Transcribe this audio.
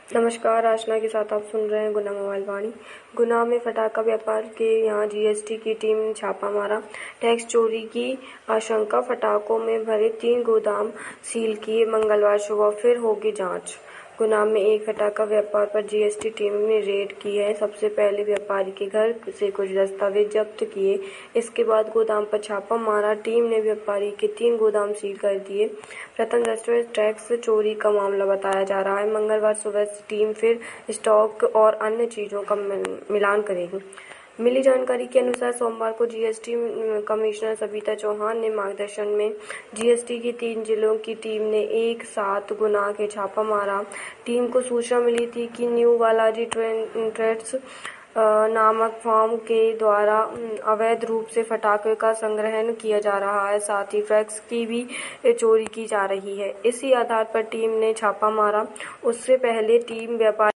नमस्कार, आशना के साथ आप सुन रहे हैं गुना मोबाइल वाणी। गुना में फटाखा व्यापार के यहाँ जीएसटी की टीम ने छापा मारा। टैक्स चोरी की आशंका, फटाखों में भरे 3 गोदाम सील किए। मंगलवार सुबह फिर होगी जांच। गुना में एक फटाखा व्यापार पर जीएसटी टीम ने रेड की है। सबसे पहले व्यापारी के घर से कुछ दस्तावेज जब्त किए। इसके बाद गोदाम पर छापा मारा। टीम ने व्यापारी के 3 गोदाम सील कर दिए। प्रथम दृष्टया टैक्स चोरी का मामला बताया जा रहा है। मंगलवार सुबह टीम फिर स्टॉक और अन्य चीजों का मिलान करेगी। मिली जानकारी के अनुसार सोमवार को जीएसटी कमिश्नर सविता चौहान ने मार्गदर्शन में जीएसटी की 3 जिलों की टीम ने एक साथ गुना के छापा मारा। टीम को सूचना मिली थी कि न्यू बालाजी ट्रेड्स नामक फर्म के द्वारा अवैध रूप से फटाखे का संग्रहण किया जा रहा है, साथ ही फ्लैक्स की भी चोरी की जा रही है। इसी आधार पर टीम ने छापा मारा। उससे पहले टीम व्यापारी